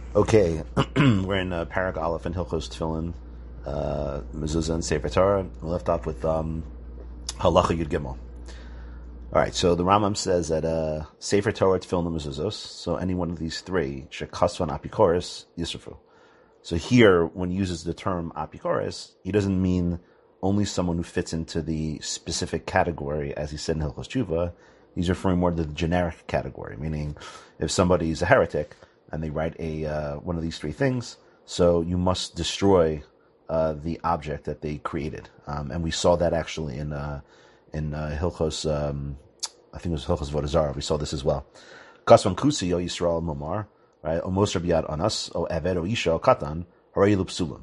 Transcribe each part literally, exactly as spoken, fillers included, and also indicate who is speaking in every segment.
Speaker 1: Okay, we're in uh, Parak Aleph and Hilchos Tefillin, uh, Mezuzah and Sefer Torah. We left off with um, Halacha Yud Gimel. All right, so the Rambam says that uh, Sefer Torah, Tefillin, and Mezuzos, so any one of these three, Shekasvan Apikoris, Yisrafu. So here, when he uses the term Apikoris, he doesn't mean only someone who fits into the specific category, as he said in Hilchos Tshuva. He's referring more to the generic category, meaning if somebody's a heretic, and they write a uh, one of these three things, so you must destroy uh, the object that they created. Um, and we saw that actually in uh, in uh, Hilchos, um, I think it was Hilchos Avodah Zarah. We saw this as well. Kasvan Kusi, O Yisrael Momar, right? O Mosar Biyad Anas, O Eved, O Isha, O Katan, Haray Lupsulim.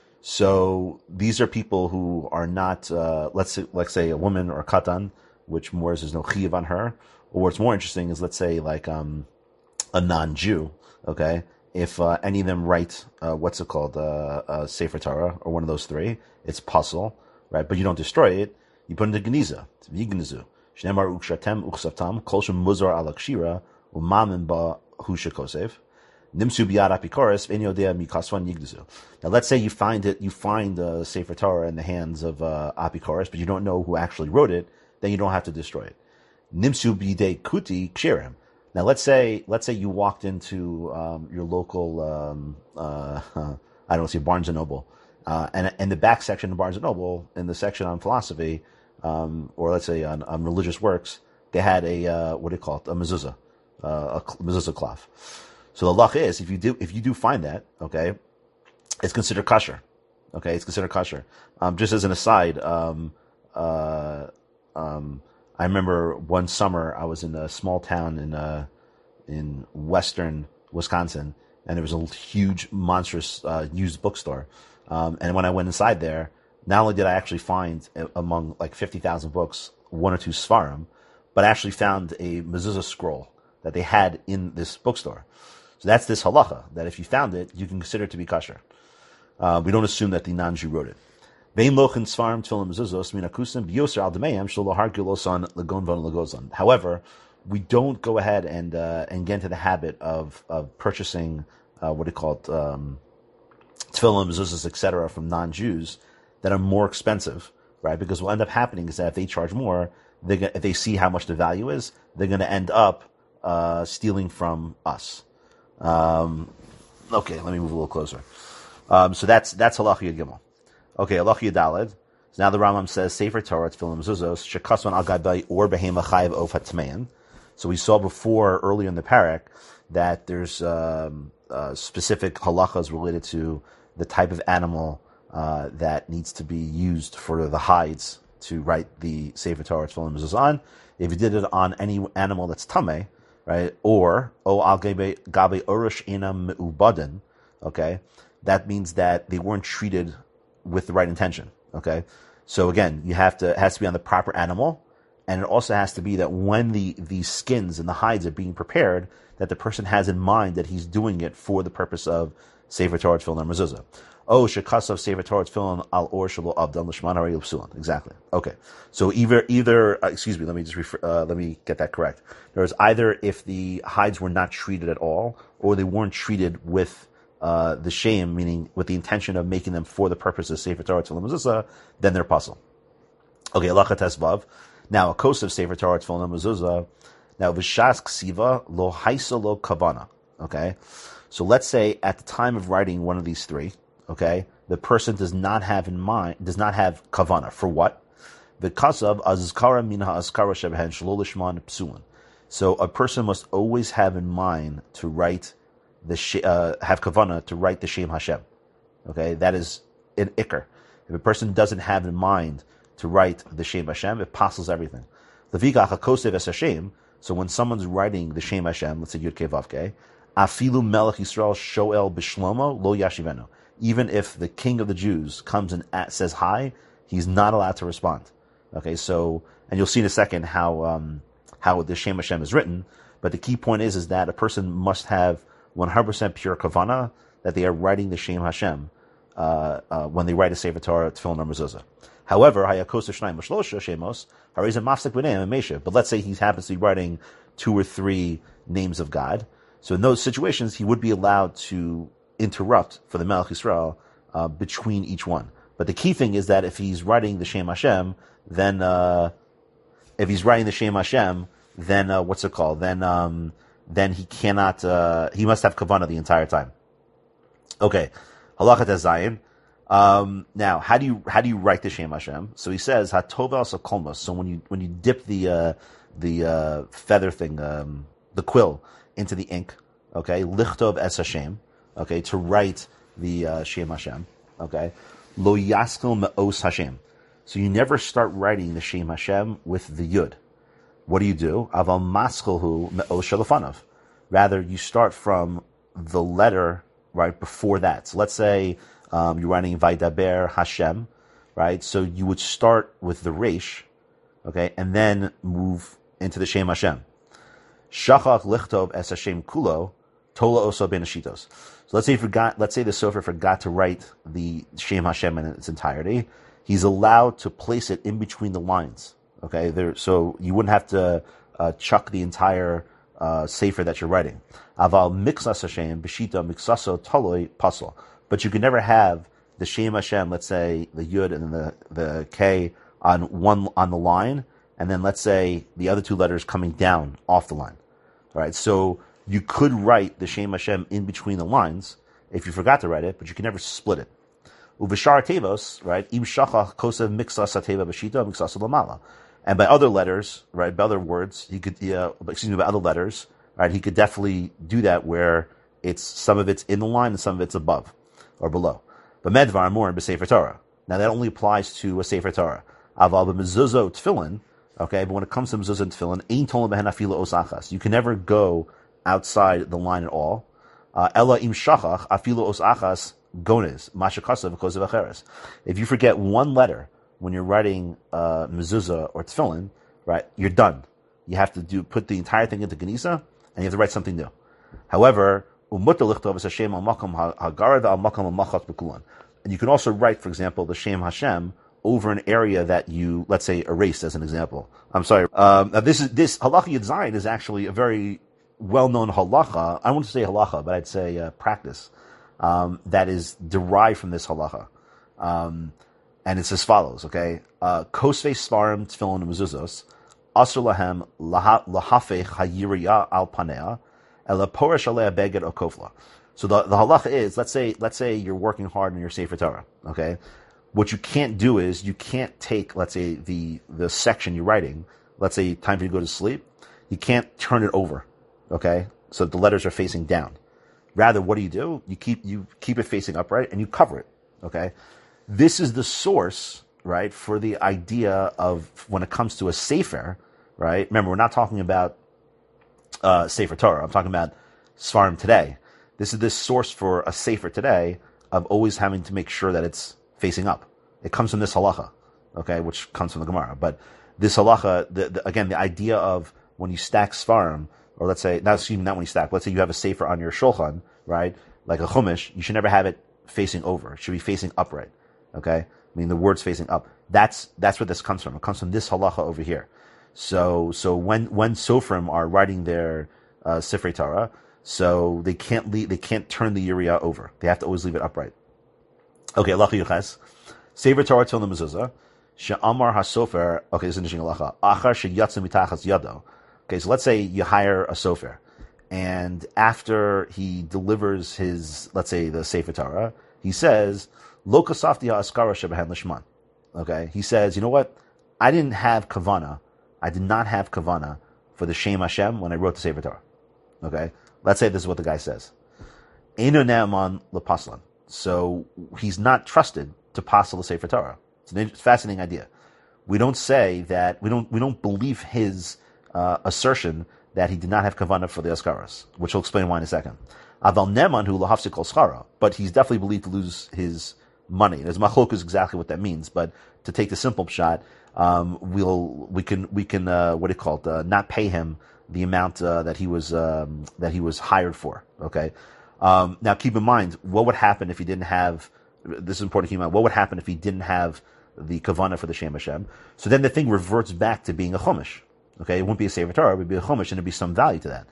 Speaker 1: So these are people who are not, uh, let's say, let's say a woman or a katan, which more is there's no chiyuv on her. Or what's more interesting is, let's say, like um, a non-Jew. Okay, if uh, any of them write, uh, what's it called, uh, uh, Sefer Torah, or one of those three, it's puzzle, right? But you don't destroy it, you put it into Geniza, it's Vignizu. Shnemar ukshatem uksavtam, kolshem muzar alakshira, umamin ba hushakosev, nimsu biyad apikoris, venyodea mikasvan yignizu. Now let's say you find it, you find uh, Sefer Torah in the hands of uh, apikoris, but you don't know who actually wrote it, then you don't have to destroy it. Nimsu bidei kuti kshirim. Now, let's say let's say you walked into um, your local, um, uh, I don't know, say Barnes and Noble, uh, and in the back section of Barnes and Noble, in the section on philosophy, um, or let's say on, on religious works, they had a uh, what do you call it, a mezuzah, uh, a mezuzah cloth. So the luck is, if you do if you do find that, okay, it's considered kosher. Okay, it's considered kosher. Um, just as an aside, um, uh, um, I remember one summer I was in a small town in uh, in western Wisconsin, and there was a huge, monstrous uh, used bookstore. Um, and when I went inside there, not only did I actually find among like fifty thousand books one or two Sfarim, but I actually found a mezuzah scroll that they had in this bookstore. So that's this halacha, that if you found it, you can consider it to be kosher. Uh, we don't assume that the non-Jew wrote it. However, we don't go ahead and uh, and get into the habit of of purchasing uh, what do you call it, um, tefillin, mezuzahs, et cetera, from non-Jews that are more expensive, right? Because what will end up happening is that if they charge more, they if they see how much the value is, they're going to end up uh, stealing from us. Um, okay, let me move a little closer. Um, so that's that's halacha yud gimel. Okay, halacha yudaled. So now the Rambam says Sefer Torah tefillin mezuzos shekasvan al gabai or behema chayiv of hatmein. So we saw before earlier in the parak that there's um, uh, specific halachas related to the type of animal uh, that needs to be used for the hides to write the Sefer Torah tefillin mezuzos on. If you did it on any animal that's tameh, right, or o al gabe gabe urush enam me'ubadin, okay, that means that they weren't treated with the right intention. Okay, so again, you have to it has to be on the proper animal, and it also has to be that when the the skins and the hides are being prepared, that the person has in mind that he's doing it for the purpose of Sefer Torah tefillin or mezuzah. Oh, shekasav Sefer Torah tefillin al or shelo avdan l'shman harei l'psulan. Exactly. Okay, so either either uh, excuse me, let me just refer, uh, let me get that correct. There's either if the hides were not treated at all, or they weren't treated with Uh, the shame, meaning with the intention of making them for the purpose of Sefer Torah Tefillin Mezuzah, then they're puzzle. Okay, halacha tesvav. Now, a kos of Sefer Torah Tefillin Mezuzah. Now, v'shas ksiva lo haisa lo kavana. Okay, so let's say at the time of writing one of these three, okay, the person does not have in mind, does not have kavana for what? V'kasav azkara min ha'azkara shebehen shelo lishman psulan. So a person must always have in mind to write the uh, have kavana to write the Shem Hashem. Okay, that is an ikr. If a person doesn't have in mind to write the Shem Hashem, it passes everything. So when someone's writing the Shem Hashem, let's say Yud Kei Vav Kei, afilu melech Yisrael shoel b'shlomo lo yashivenu. Even if the king of the Jews comes and at, says hi, he's not allowed to respond. Okay, so and you'll see in a second how um, how the Shem Hashem is written. But the key point is is that a person must have one hundred percent pure kavana, that they are writing the Shem Hashem uh, uh, when they write a Sefer Torah, Tefillin, or Mezuzah. However, hayakos shnayim shlosha shemos harizim mafsek b'neim mesha. But let's say he happens to be writing two or three names of God. So in those situations, he would be allowed to interrupt for the Melech Yisrael uh, between each one. But the key thing is that if he's writing the Shem Hashem, then uh, if he's writing the Shem Hashem, then uh, what's it called? Then um, then he cannot. Uh, he must have kavanah the entire time. Okay, halachat zayin. Um, now, how do you how do you write the Shem Hashem? So he says hatova sakolmos. So when you when you dip the uh, the uh, feather thing, um, the quill into the ink, okay, lichtov es Hashem, okay, to write the uh, Shem Hashem, okay, lo yaskel me'os Hashem. So you never start writing the Shem Hashem with the yud. What do you do? Aval maschelhu me'os shalafanav. Rather, you start from the letter right before that. So let's say um, you're writing Vaidaber Hashem, right? So you would start with the Reish, okay, and then move into the Shem Hashem. Shachach lichtov es Hashem kulo tola oso ben ashitos. So let's say you forgot. Let's say the sofer forgot to write the Shem Hashem in its entirety. He's allowed to place it in between the lines. Okay, there. So you wouldn't have to uh, chuck the entire uh, sefer that you're writing. Aval mixas Hashem b'shita mixaso taloi pasol. But you can never have the Shem Hashem. Let's say the yud and then the the k on one on the line, and then let's say the other two letters coming down off the line. All right, so you could write the Shem Hashem in between the lines if you forgot to write it, but you can never split it. Uvishar tevos, right? Im shachach kosev mixas ateva b'shita mixas lamala. And by other letters, right, by other words, he could, uh, excuse me, by other letters, right, he could definitely do that where it's some of it's in the line and some of it's above or below. But medvar more in b'sefer Torah. Now that only applies to a sefer Torah. Aval b'mezuzah tefillin, okay, but when it comes to mezuzah and tefillin, ein tolim behen afilo osachas. You can never go outside the line at all. Uh, Ella im shachach afilo osachas gones mashakasav kosev acheres. If you forget one letter when you're writing uh, mezuzah or tefillin, right, you're done. You have to do put the entire thing into Genisa, and you have to write something new. However, and you can also write, for example, the Shem Hashem over an area that you, let's say, erased, as an example. I'm sorry. Um, now this is this halacha yud zayin is actually a very well-known halacha. I wouldn't say halacha, but I'd say uh, practice um, that is derived from this halacha. Um, And it's as follows, okay? Kosvei sparim tefillin mezuzos, asur lahem lahafech hayiriya al panea, ela poresh alea beged o kofla. So the, the halacha is, let's say, let's say you're working hard in your Sefer Torah, okay? What you can't do is, you can't take, let's say, the, the section you're writing, let's say time for you to go to sleep, you can't turn it over, okay? So the letters are facing down. Rather, what do you do? You keep, you keep it facing upright and you cover it, okay? This is the source, right, for the idea of when it comes to a sefer, right? Remember, we're not talking about uh, Sefer Torah. I'm talking about Svarim today. This is this source for a sefer today of always having to make sure that it's facing up. It comes from this halacha, okay, which comes from the Gemara. But this halacha, the, the, again, the idea of when you stack Svarim, or let's say, not excuse me, not when you stack, let's say you have a sefer on your shulchan, right, like a chumash, you should never have it facing over. It should be facing upright. Okay, I mean the words facing up. That's that's where this comes from. It comes from this halacha over here. So so when when sofrim are writing their uh, Sifrei Torah, so they can't leave, they can't turn the Uriah over. They have to always leave it upright. Okay, halacha yuches. Sefer Torah till the mezuzah. She'amar hasofer. Okay, this is interesting halacha. Achar sheyatzim mitachas yado. Okay, so let's say you hire a sofer, and after he delivers his, let's say the Sefer Torah, he says, Lo kasafti ha'askara shebehem lishman. Okay, he says, you know what? I didn't have kavana. I did not have kavana for the Shem Hashem when I wrote the Sefer Torah. Okay, let's say this is what the guy says. Eino ne'aman lepaslan. So he's not trusted to pasal the Sefer Torah. It's a fascinating idea. We don't say that we don't we don't believe his uh, assertion that he did not have kavana for the askaras, which we'll explain why in a second. Aval neman hu lahafsik kol schara, but he's definitely believed to lose his money. There's machlok is exactly what that means, but to take the simple shot, um, we'll we can we can uh, what do you call it? Uh, not pay him the amount uh, that he was um, that he was hired for. Okay. Um, now keep in mind, what would happen if he didn't have? This is important to keep in mind. What would happen if he didn't have the kavana for the Shem Hashem? So then the thing reverts back to being a chumash. Okay, it wouldn't be a Sefer Torah, it would be a chumash, and there'd be some value to that.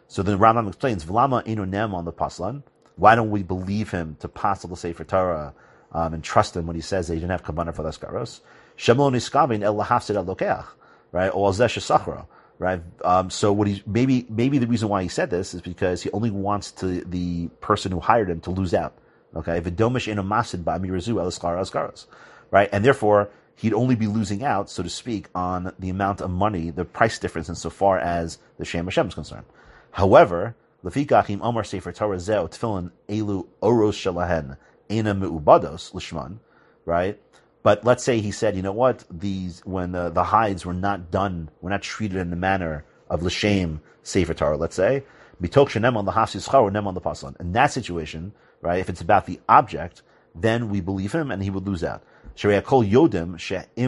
Speaker 1: So the Rambam explains, V'lama enu nem on the paslan. Why don't we believe him to passel the Sefer Torah um, and trust him when he says that he didn't have kavanah for the skaros? Shemlo niskavin el lahafsid el lokeach, right? Or zesh sachra, right? Um, so what he maybe maybe the reason why he said this is because he only wants to the person who hired him to lose out. Okay, v'domish enu masid ba'mirazu el skar skaros, right? And therefore he'd only be losing out, so to speak, on the amount of money, the price difference, insofar as the Shem Hashem is concerned. However, Lefikachim Omar Sefer Torah Zeo Tefillin Elu Oros Shalahen Ena Meubados Lishman, right? But let's say he said, you know what, these when uh, the hides were not done, were not treated in the manner of L'Shem Sefer Torah, let's say, Bitok Shenem on the Hafsis Char or Nem on the Paslan. In that situation, right, if it's about the object, then we believe him and he would lose out. Because everyone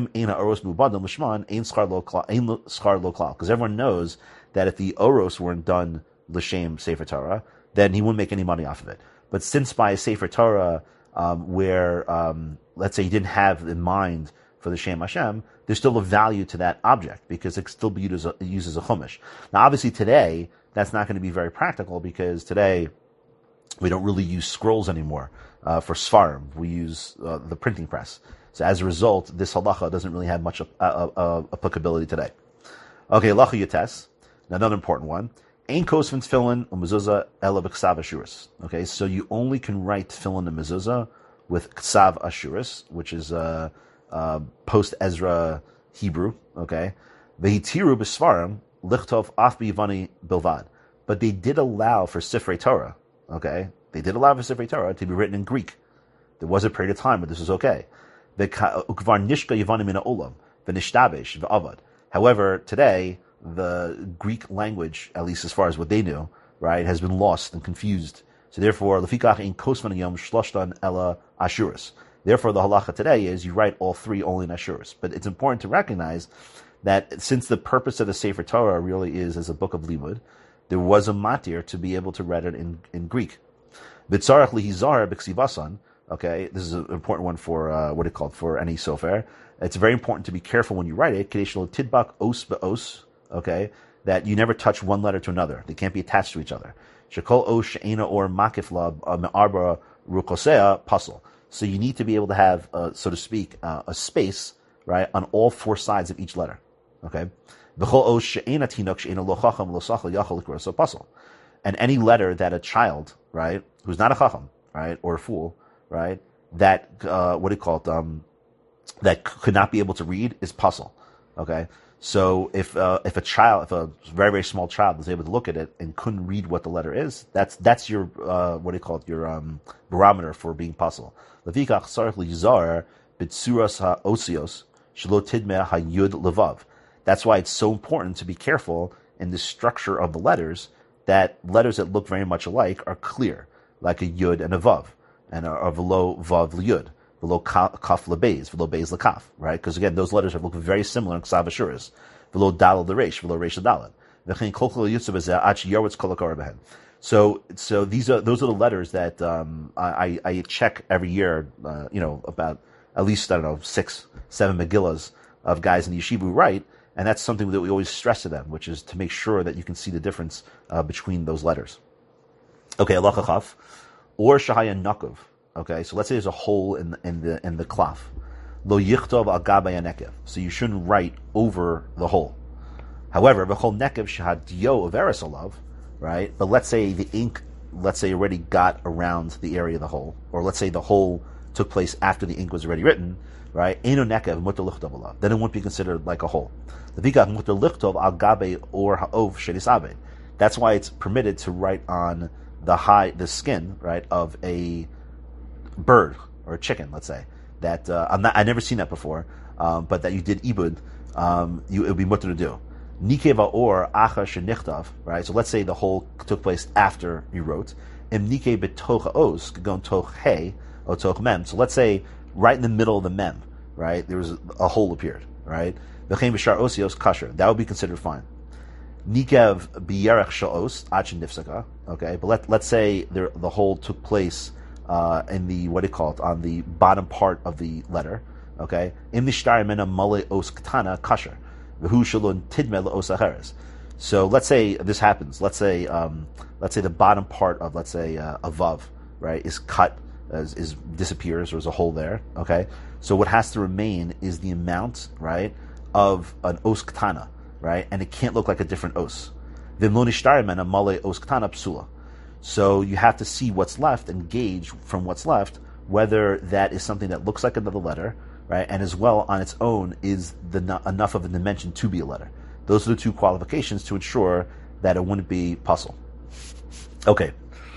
Speaker 1: knows that if the oros weren't done l'shem Sefer Torah, then he wouldn't make any money off of it. But since by a Sefer Torah, um, where um, let's say he didn't have in mind for the Shem Hashem, there's still a value to that object because it can still be used as a, used as a chumash. Now, obviously, today that's not going to be very practical because today we don't really use scrolls anymore uh, for Sfarim. We use uh, the printing press. So as a result, this halacha doesn't really have much uh, uh, applicability today. Okay, halacha yates. Another important one. Ein kosvin tefillin u'mezuzah ela b'ksav ashuris. Okay, so you only can write tefillin and mezuzah with ksav ashuris, which is uh, uh, post Ezra Hebrew. Okay, vehitiru b'sfarim lichtov af b'yivani bilvad. But they did allow for Sifrei Torah. Okay, they did allow for Sifrei Torah to be written in Greek. There was a period of time where this was okay. However, today, the Greek language, at least as far as what they knew, right, has been lost and confused. So therefore, therefore, the halacha today is you write all three only in Ashuris. But it's important to recognize that since the purpose of the Sefer Torah really is as a book of limud, there was a matir to be able to read it in, in Greek. Okay, this is an important one for uh, what it called for any sofer. It's very important to be careful when you write it. Tidbak os be'os. Okay, that you never touch one letter to another. They can't be attached to each other. Shekol os she'ena or makifla me'arba rukosea pasal. So you need to be able to have, uh, so to speak, uh, a space, right, on all four sides of each letter. Okay, v'chol os she'ena tinok she'ena lo chacham lo sachal yachal likroso pasal. And any letter that a child, right, who's not a chacham, right, or a fool, right, that, uh, what do you call it, um, that c- could not be able to read is puzzle. Okay? So if, uh, if a child, if a very, very small child was able to look at it and couldn't read what the letter is, that's, that's your, uh, what do you call it, your, um, barometer for being puzzle. Levikach sarach lizar bitsuras ha-osios shelo tidmeh ha-yud levav. That's why it's so important to be careful in the structure of the letters, that letters that look very much alike are clear, like a yud and a vav. And are below vav liyud, below kaf lebeis, below beis lekaf, right? Because again, those letters have looked very similar in ksav ashuris, below dal lereish, below reish dalad. So, so these are those are the letters that um, I, I check every year. Uh, you know, about at least I don't know six, seven Megillas of guys in the yeshiva who write, and that's something that we always stress to them, which is to make sure that you can see the difference uh, between those letters. Okay, halacha chaf. Or shahaya nakov. Okay, so let's say there's a hole in the, in the in the klaf. Lo yichtov al gabay nekev. So you shouldn't write over the hole. However, v'chol nekev shahadyo averis alav, right? But let's say the ink, let's say already got around the area of the hole, or let's say the hole took place after the ink was already written, right? Eno nekev mutar lichtov alav. Then it wouldn't be considered like a hole. Levikach mutar lichtov al gabay or ha'ov shedisabed. That's why it's permitted to write on the high, the skin, right, of a bird or a chicken, let's say, that uh, I'm not, I've never seen that before, um, but that you did ibud, um, you, it would be mutter to do. Nikeva or acha shenichtav, right? So let's say the whole took place after you wrote. Im nike betocha os gon toch he or toch mem. So let's say right in the middle of the mem, right, there was a, a hole appeared, right? V'chein b'shar osios kasher. That would be considered fine. Nikev biyerech sha'os achin nifsaka. Okay, but let let's say there, the hole took place uh, in the what do you call it, on the bottom part of the letter. Okay, im nishtar mena male os katana kasher v'hu shalon tidme le'os acheres. So let's say this happens. Let's say um, let's say the bottom part of let's say uh, a vav, right, is cut, is, is disappears, or there's a hole there. Okay, so what has to remain is the amount, right, of an os ktana, right, and it can't look like a different os. V'im lo nishtar mena male os ktana psula. So you have to see what's left and gauge from what's left whether that is something that looks like another letter, right, and as well on its own is the enough of a dimension to be a letter. Those are the two qualifications to ensure that it wouldn't be puzzle. Okay.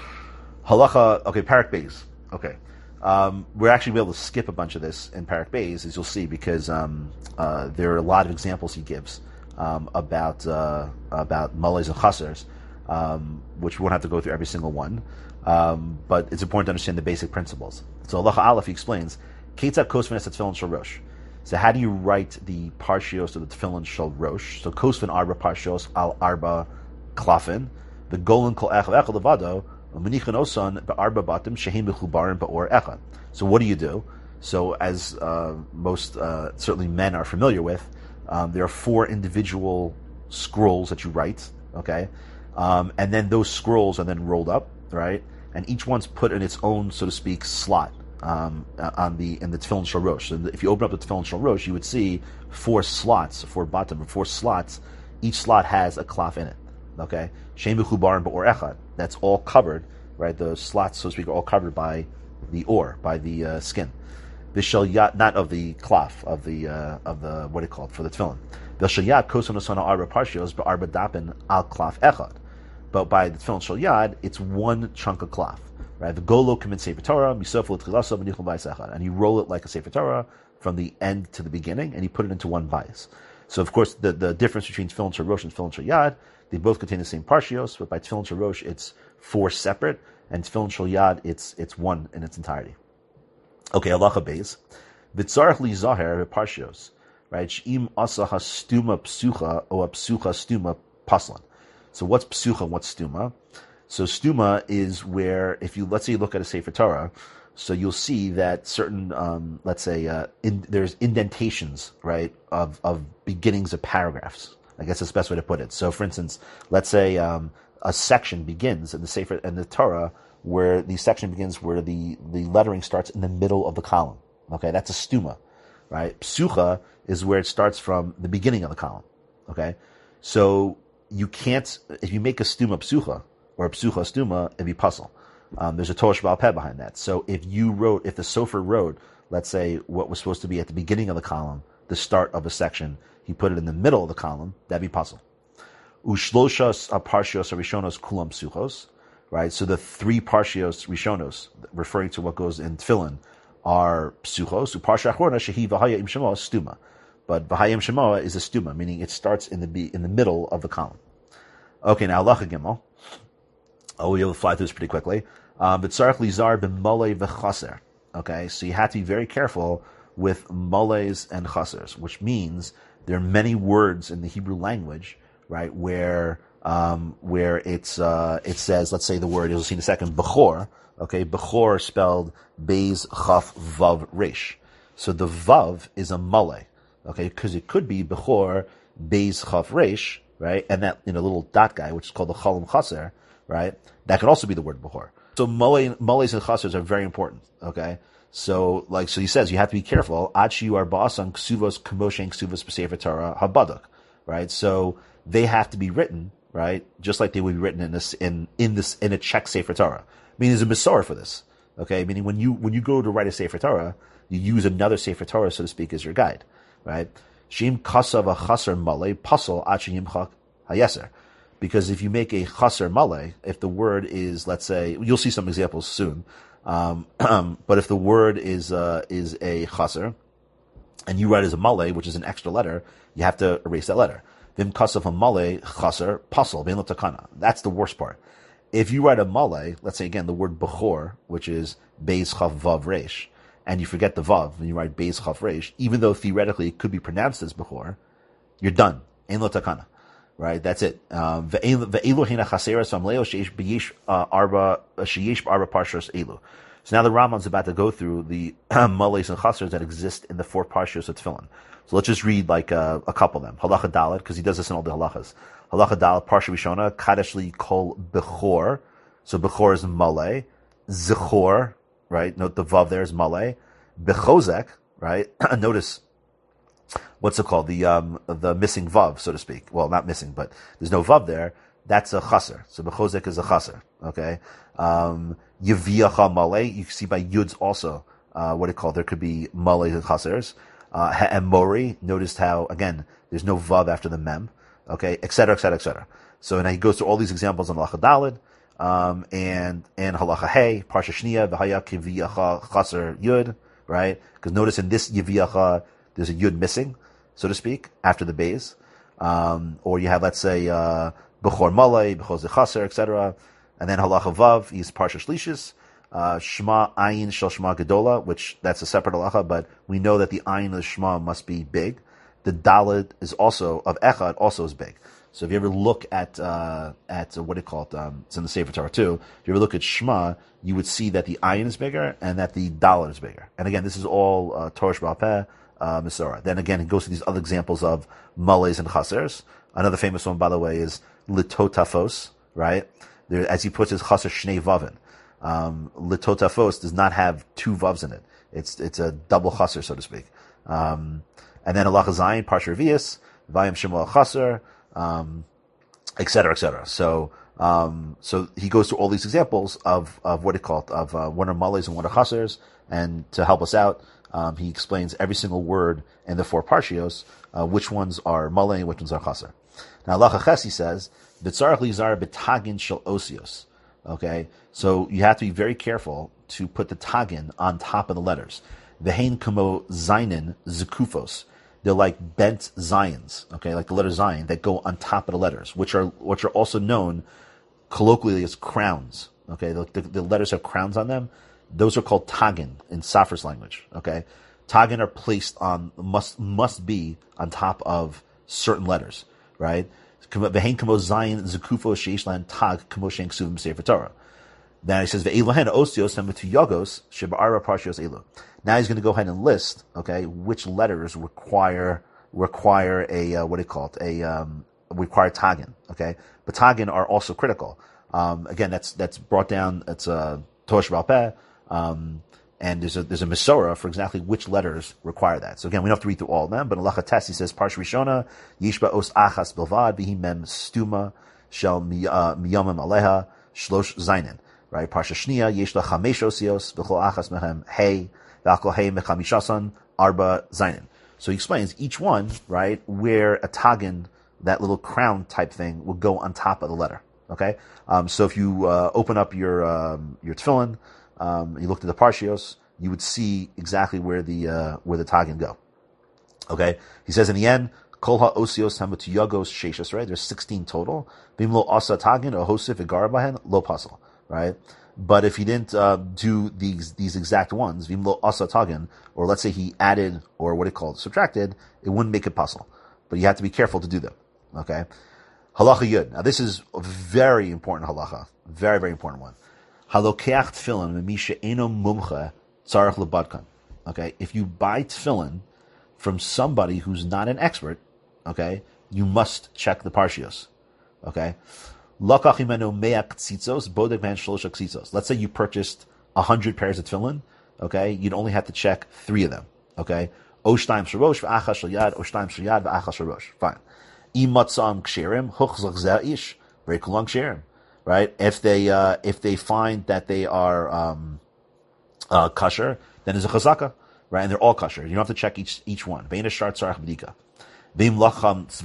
Speaker 1: Halacha, okay, Parak Beis. Okay. Um, we're actually able to skip a bunch of this in Parak Beis, as you'll see, because um, uh, there are a lot of examples he gives um, about uh, about mullahs and chasers, um, which we won't have to go through every single one. Um, but it's important to understand the basic principles. So Halacha Aleph, he explains, Ketzad Kosvin es Tefillin Shel Rosh. So how do you write the parshios of the Tefillin Shel Rosh? So Kosvin Arba Parshios Al Arba Klafin, the Golan Kol Echad Echad Levado, Menichan Osan Be'arba Batim Shehem Bechubarim Be'or Echad. So what do you do? So as uh, most uh, certainly men are familiar with, um, there are four individual scrolls that you write, okay, um, and then those scrolls are then rolled up, right, and each one's put in its own, so to speak, slot. Um, on the in the Tefillin Shel Rosh. So if you open up the Tefillin Shel Rosh, you would see four slots, four bottom, four slots. Each slot has a cloth in it. Okay, Shem Bechubarim Be'or Echad. That's all covered, right? The slots, so to speak, are all covered by the or, by the uh, skin. The shel yad, not of the cloth, of the uh, of the what do you call it for the tefillin. The shel yad koson osana arba parshios be'arba dapin al cloth echad. But by the tefillin shel yad, it's one chunk of cloth. Right, the golo commits Sefer Torah, misof l'tchilaso v'nichol bayis echad, and you roll it like a Sefer Torah from the end to the beginning, and you put it into one bayis. So, of course, the, the difference between Tefillin Shel Rosh and Tefillin Shel Yad, they both contain the same parshios, but by Tefillin Shel Rosh, it's four separate, and Tefillin Shel Yad, it's it's one in its entirety. Okay, halacha beis, v'tzarich li zaher parshios, right? Sh'im asa hastuma psucha or psucha stuma paslan. So, what's psucha? What's stuma? So stuma is where, if you, let's say you look at a Sefer Torah, so you'll see that certain, um, let's say, uh, in, there's indentations, right, of, of beginnings of paragraphs. I guess that's the best way to put it. So for instance, let's say, um, a section begins in the Sefer, in the Torah, where the section begins where the, the lettering starts in the middle of the column. Okay, that's a stuma, right? Psucha is where it starts from the beginning of the column. Okay, so you can't, if you make a stuma psucha, or a psucha stuma, it'd be puzzle. Um, there's a Torah Sheba'al Peh behind that. So if you wrote, if the Sofer wrote, let's say, what was supposed to be at the beginning of the column, the start of a section, he put it in the middle of the column, that'd be puzzle. Ushloshas parshios rishonos kulam psuchos, right? So the three parshios rishonos, referring to what goes in Tefillin, are psuchos. Uparsha achorna shehi v'haya im shemoa stuma. But v'haya im shemoa is a stuma, meaning it starts in the in the middle of the column. Okay, now halacha gimel. Oh, you'll fly through this pretty quickly. But tzarich lizar b'malei v'chaser. Okay, so you have to be very careful with maleis and chasers, which means there are many words in the Hebrew language, right, where um, where it's uh, it says, let's say the word, you'll see in a second, bechor. Okay, bechor spelled beis chaf vav resh. So the vav is a malei. Okay, because it could be bechor beis chaf resh, right, and that, you know, little dot guy, which is called the chalim chaser. Right? That could also be the word Behor. So maleis and chasers are very important. Okay? So, like, so he says, you have to be careful. Achi you are ba'asan ksuvos k'moshen ksuvos b'sefer Torah habaduk. Right? So, they have to be written, right? Just like they would be written in this, in, in this, in a Czech Sefer Torah. I mean, there's a Masorah for this. Okay? Meaning when you, when you go to write a Sefer Torah, you use another Sefer Torah, so to speak, as your guide. Right? Shim kasav a chaser malei pasal achi yimchak hayeser. Because if you make a chaser malei, if the word is, let's say, you'll see some examples soon, um, but if the word is uh, is a chaser, and you write as a malei, which is an extra letter, you have to erase that letter. Vim kasaf a malei chaser pasal vein lo takana. That's the worst part. If you write a malei, let's say again the word bechor, which is beis chaf vav resh, and you forget the vav and you write beis chaf resh, even though theoretically it could be pronounced as bechor, you're done. Ein lo takana. Right, that's it. Um, so now the Rambam's about to go through the maleis and chasers that exist in the four parshios of Tefillin. So let's just read like uh, a couple of them. Halacha Dalet, because he does this in all the halachas. Halacha Dal Parsha Rishona Kadesh Li Kol Bechor. So Bechor is Malay. Zechor, right? Note the vav there is Malay. Bechozek, right? Notice what's it called? The um the missing vav, so to speak. Well, not missing, but there's no vav there. That's a chaser. So Bechozek is a chaser. Okay. Um, Yeviacha Malay. You can see by Yuds also uh, what it called. There could be Malays and chasers. Uh, and Mori. Noticed how again there's no vav after the mem. Okay, et cetera, et cetera, et cetera. So now he goes through all these examples on Halacha Daled, um, and and Halacha Hey, Parsha Shniya, V'haya Kiviyacha Chaser Yud, right? Because notice in this Yiviyacha, there's a Yud missing, so to speak, after the Beis. Um, or you have, let's say, uh, Bechor Malay, Bechor Zechaser, et cetera. And then Halacha Vav is Parsha Shlishis, uh, Shema Ayin Shel Shema Gedola, which that's a separate halacha, but we know that the Ayin of the Shema must be big. The Dalet is also, of Echad, also is big. So if you ever look at, uh, at, uh, what do you call it, um, it's in the Sefer Torah too, if you ever look at Shema, you would see that the Ayin is bigger and that the Dalet is bigger. And again, this is all, uh, Torah Sheba'al Peh, uh, Mesorah. Then again, it goes to these other examples of Malays and Chasers. Another famous one, by the way, is Litotafos, right? There, as he puts his Chaser Shnei Vavin. Um, Litotafos does not have two Vavs in it. It's, it's a double Chaser, so to speak. Um, And then Halacha Zayin, Parsha Revius, Vayim Shemua Chaser, um, et cetera, et cetera. So, um, so he goes through all these examples of, of what it called, of, uh, one are Malays and one are Chasers. And to help us out, um, he explains every single word in the four Parshios, uh, which ones are Malay and which ones are Chaser. Now, Halacha Ches, he says, B'tzarach lizar b'tagin shel osios. Okay? So you have to be very careful to put the tagin on top of the letters. Vehein kamo zainin zekufos. They're like bent zions, okay, like the letter zion that go on top of the letters, which are which are also known colloquially as crowns. Okay, the, the, the letters have crowns on them. Those are called tagin in Safra's language. Okay, tagin are placed on must must be on top of certain letters, right? Vehein kamo zayin zekufos sheishlan tag kamo shen ksuvim sefer Torah. Then he says, "Ve'elohen osios hamitu yagos sheba'ara parshios elu." Now he's going to go ahead and list, okay, which letters require require a uh, what do you call it? A um, require tagin, okay. But tagin are also critical. Um, again, that's that's brought down. It's a Torah Sheba'al Peh, um, and there's a there's a Mesorah for exactly which letters require that. So again, we don't have to read through all of them. But in Halacha Tes, he says, Parsha Rishona Yishba Os Achas Bilvad V'hi Mem Stuma Shel Miyamim Aleha Shlosh Zainin. Right, Parsha Shniya Yesh La Chamesh Osios B'chol Achas Mehem Hey. So he explains each one, right, where a tagin, that little crown type thing, will go on top of the letter. Okay, um, so if you uh, open up your um, your tefillin, um, you looked at the parshios, you would see exactly where the uh, where the tagin go. Okay, he says in the end, kol ha'osios hamutuyagos sheshas. Right, there's sixteen total. Bimlo asa tagin or hosif igarabahen lo pasal. Right. But if he didn't uh, do these these exact ones, vimlo asa tagin, or let's say he added or what it called subtracted, it wouldn't make it possible. But you have to be careful to do them. Okay, halacha yud. Now this is a very important halacha, very very important one. Halokeach tefillin misha eno mumcha tzarich lebadkan. Okay, if you buy tefillin from somebody who's not an expert, okay, you must check the parshios. Okay. Let's say you purchased a hundred pairs of tefillin, okay? You'd only have to check three of them, okay? Fine. Right? If they uh, if they find that they are um, uh, kosher, then there's a chazaka, right? And they're all kosher. You don't have to check each each one. Now, what's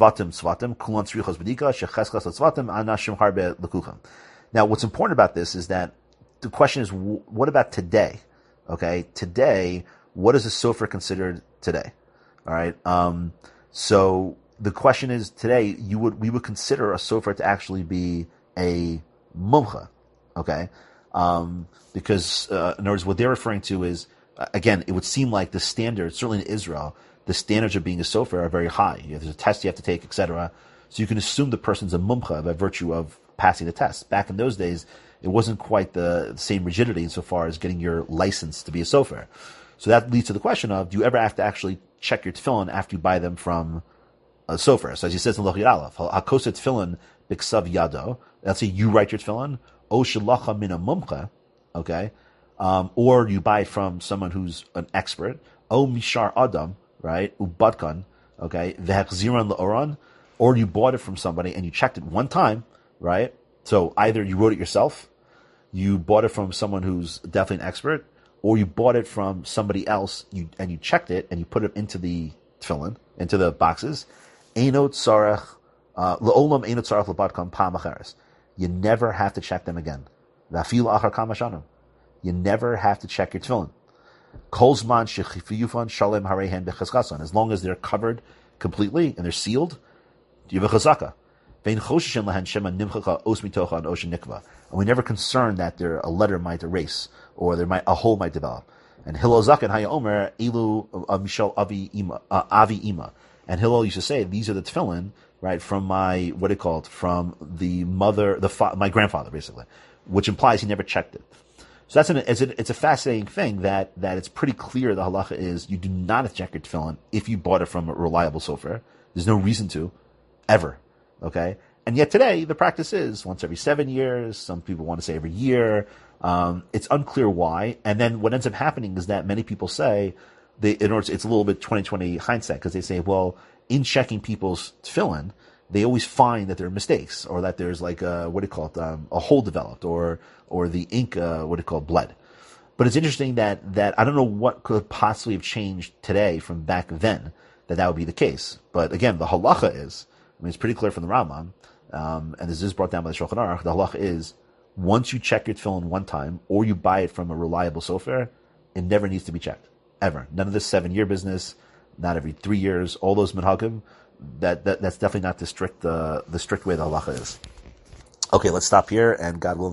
Speaker 1: important about this is that the question is, what about today? Okay, today, what is a sofer considered today? All right. Um, so the question is, today, you would we would consider a sofer to actually be a mumcha. Okay, um, because uh, in other words, what they're referring to is, uh, again, it would seem like the standard, certainly in Israel, the standards of being a sofer are very high. You know, there's a test you have to take, et cetera. So you can assume the person's a mumcha by virtue of passing the test. Back in those days, it wasn't quite the same rigidity insofar as getting your license to be a sofer. So that leads to the question of, do you ever have to actually check your tefillin after you buy them from a sofer. So as he says in Lochid Aleph, hakoset tefillin b'ksav yado. Let's say you write your tefillin, o shelacha min mumcha, okay, um, or you buy from someone who's an expert, o mishar adam, right, ubadkan, okay, v'hechziran leoran, or you bought it from somebody and you checked it one time, right? So either you wrote it yourself, you bought it from someone who's definitely an expert, or you bought it from somebody else, you and you checked it and you put it into the tefillin, into the boxes. Einot sarach leolam einot sarach lebadkan pam acheres. You never have to check them again. V'afil achar kama shanim. You never have to check your tefillin. Kol zman shechifiyufan shalem harehen bechazkasan. As long as they're covered completely and they're sealed, you have a chazaka. And we never concern that there a letter might erase or there might a hole might develop. And Hillel Zaken Haya Omer Elu Mishal Avi Ima Avi Ima. And Hillel used to say, these are the tefillin, right, from my what do you call it, from the mother, the fa- my grandfather, basically, which implies he never checked it. So that's an it's a, it's a fascinating thing that that it's pretty clear the halacha is you do not have to check your tefillin if you bought it from a reliable sofer. There's no reason to, ever. Okay, and yet today the practice is once every seven years. Some people want to say every year. Um, it's unclear why. And then what ends up happening is that many people say they in order to, it's a little bit twenty twenty hindsight because they say, well, in checking people's tefillin, they always find that there are mistakes or that there's like a, what do you call it, um, a hole developed or or the ink, uh, what do you call it, bled. But it's interesting that that I don't know what could possibly have changed today from back then that that would be the case. But again, the halacha is, I mean, it's pretty clear from the Rambam, um, and this is brought down by the Shulchan Aruch. The halacha is once you check your tefillin one time or you buy it from a reliable sofer, it never needs to be checked ever. None of this seven-year business. Not every three years. All those minhagim. That, that that's definitely not the strict uh, the strict way the halacha is. Okay, let's stop here, and God willing.